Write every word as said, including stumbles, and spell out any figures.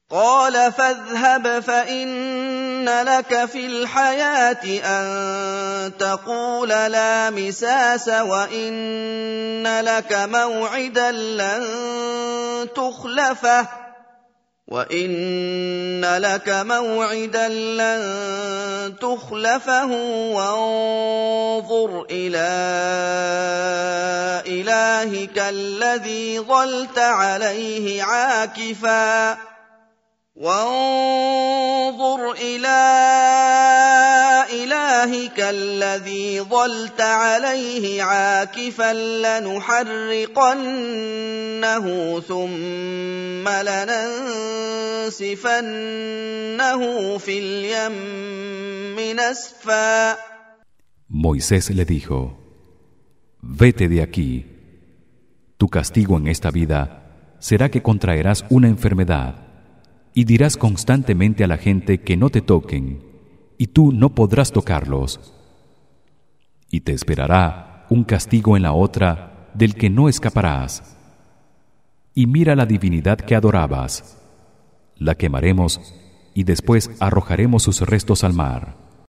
قال فاذهب فإن لك في الحياة أن تقول لا مساس وإن لك موعدا لن تخلفه وَإِنَّ لَكَ مَوْعِدًا لَّن تُخْلَفَهُ وَانظُرْ إِلَىٰ إِلَٰهِكَ الَّذِي ظَلْتَ عَلَيْهِ عَاكِفًا وَانظُرْ إِلَىٰ إِلَٰهِكَ الَّذِي ظَلْتَ عَلَيْهِ عَاكِفًا لَّنُحَرِّقَنَّهُ ثُمَّ لَنَنسِفَنَّهُ فِي الْيَمِّ نَسْفًا. Moisés le dijo: Vete de aquí. Tu castigo en esta vida será que contraerás una enfermedad y dirás constantemente a la gente que no te toquen, y tú no podrás tocarlos. Y te esperará un castigo en la otra del que no escaparás. Y mira la divinidad que adorabas. La quemaremos y después arrojaremos sus restos al mar.